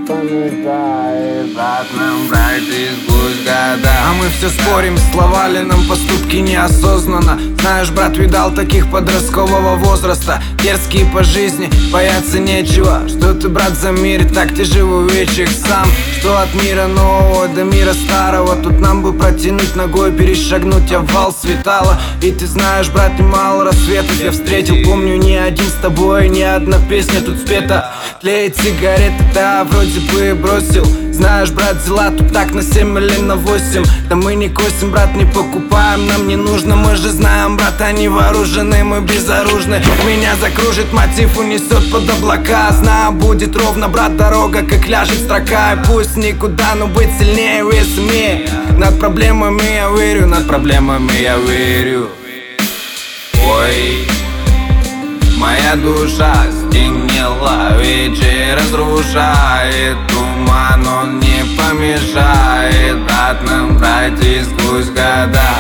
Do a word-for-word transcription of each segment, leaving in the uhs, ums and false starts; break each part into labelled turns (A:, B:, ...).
A: помешает нам пройти сквозь года. А мы все спорим, слова ли нам, поступки неосознанно. Знаешь, брат, видал таких подросткового возраста, дерзкие по жизни, бояться нечего. Что ты, брат, за мир, так тяжело вечер сам. Что от мира нового до мира старого, тут нам бы протянуть ногой, перешагнуть овал светала. И ты знаешь, брат, немало рассветов я встретил. Помню, ни один с тобой, ни одна песня тут спета. Тлеет сигарета, да, вроде бы бросил. Знаешь, брат, дела тут так на семь или на восемь. Да мы не косим, брат, не покупаем, нам не нужно. Мы же знаем, брат, они вооружены, мы безоружны. Меня закружит мотив, унесет под облака. Знаю, будет ровно, брат, дорога, как ляжет строка. И пусть никуда, но быть сильнее вес имея. Над проблемами я верю, над проблемами я верю. Ой, моя душа стемнела, вечер разрушает туман, он не помешает, брат, нам пройти сквозь года.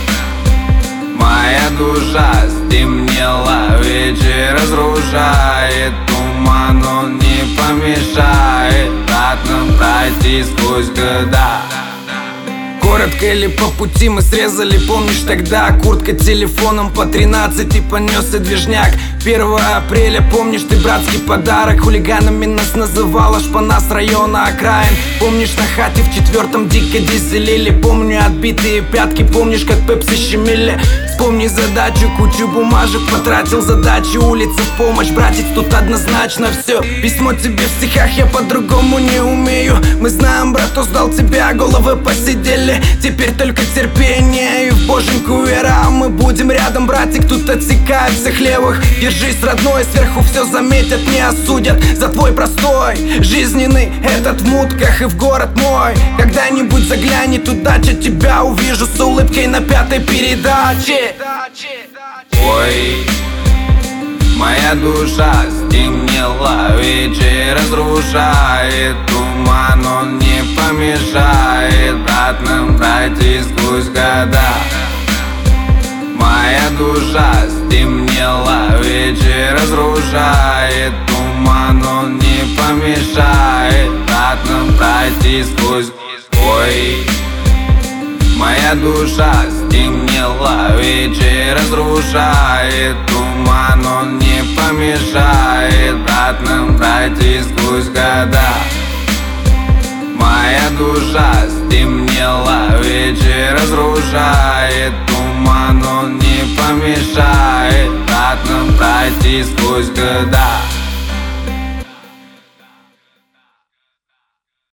A: Моя душа стемнела, вечер разрушает туман, он не помешает, брат, нам пройти сквозь года. Коротко или по пути мы срезали, помнишь тогда? Куртка телефоном по тринадцать и понесся движняк. Первого апреля, помнишь ты братский подарок? Хулиганами нас называла шпана с района окраин. Помнишь, на хате в четвертом дико дизелили. Помню отбитые пятки, помнишь, как пепси щемили. Вспомни задачу, кучу бумажек потратил, задачи улицы в помощь. Братец, тут однозначно все. Письмо тебе в стихах я по-другому не умею. Мы знаем, брат, кто сдал тебя, головы посидели. Теперь только терпение и в боженьку вера. А мы будем рядом, братик, тут отсекает всех левых. Держись, родной, сверху все заметят, не осудят за твой простой жизненный этот в мутках и в город мой. Когда-нибудь заглянет удача, тебя увижу с улыбкой на пятой передаче. Ой, моя душа стемнела, вечер разрушает туман, он не помешает, брат, нам пройти сквозь года. Моя душа стемнела, вечер разрушает туман, он не помешает, брат, нам пройти сквозь. Ой, моя душа стемнела, вечер разрушает туман, он не помешает, брат, нам пройти сквозь года. Моя душа стемнела, вечер разрушает туман, он не помешает, брат, нам пройти сквозь года.